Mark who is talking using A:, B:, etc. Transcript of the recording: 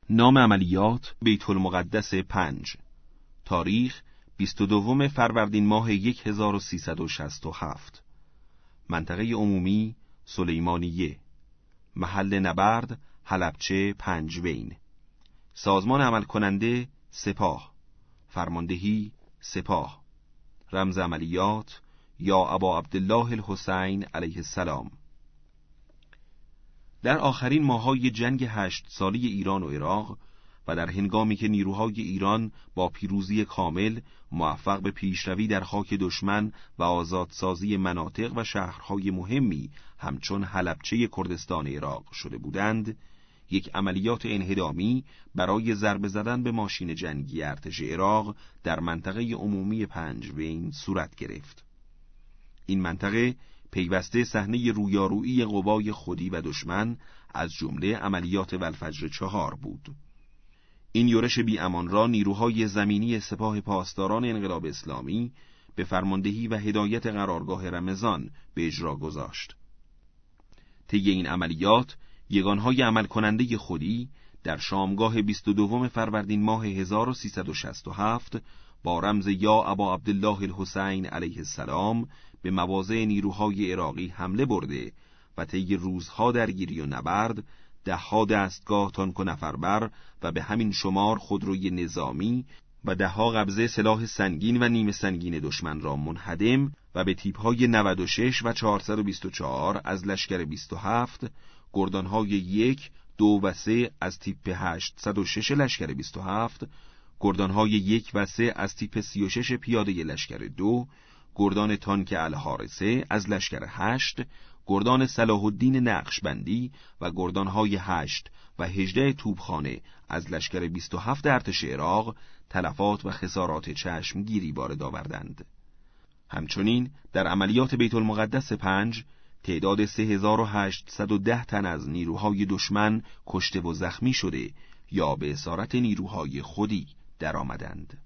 A: نام عملیات: بیت المقدس 5. تاریخ: 22 فروردین ماه 1367. منطقه عمومی: سلیمانیه. محل نبرد: حلبچه 5 سازمان عمل کننده: سپاه. فرماندهی: سپاه. رمز عملیات: یا ابا عبدالله الحسین علیه السلام. در آخرین ماه‌های جنگ 8 سالی ایران و عراق و در هنگامی که نیروهای ایران با پیروزی کامل موفق به پیشروی در خاک دشمن و آزادسازی مناطق و شهرهای مهمی همچون حلبچه کردستان عراق شده بودند، یک عملیات انهدامی برای ضربه زدن به ماشین جنگی ارتش عراق در منطقه عمومی 5 صورت گرفت. این منطقه پیوسته صحنه رویارویی قوای خودی و دشمن از جمله عملیات والفجر 4 بود. این یورش بی امان را نیروهای زمینی سپاه پاسداران انقلاب اسلامی به فرماندهی و هدایت قرارگاه رمضان به اجرا گذاشت. طی این عملیات یگانهای عمل کننده خودی در شامگاه 22 فروردین ماه 1367 با رمز یا ابا عبدالله الحسین علیه السلام به مواضع نیروهای عراقی حمله برده و طی روزها درگیری و نبرد 10 دستگاه تانک و نفربر و به همین شمار خودروی نظامی و 10 قبضه سلاح سنگین و نیمه سنگین دشمن را منهدم و به تیپ‌های 96 و 424 از لشکر 27، گردان‌های 1، 2 و 3 از تیپ 806 لشکر 27، گردان‌های 1 و 3 از تیپ 36 پیاده لشکر 2، گردان تانک الحارثه از لشکر 8، گردان صلاح الدین نقشبندی و گردان‌های 8 و 18 توپخانه از لشکر 27 ارتش عراق تلفات و خسارات چشمگیری وارد آوردند. همچنین در عملیات بیت المقدس 5 تعداد 3810 تن از نیروهای دشمن کشته و زخمی شده یا به اسارت نیروهای خودی درآمدند.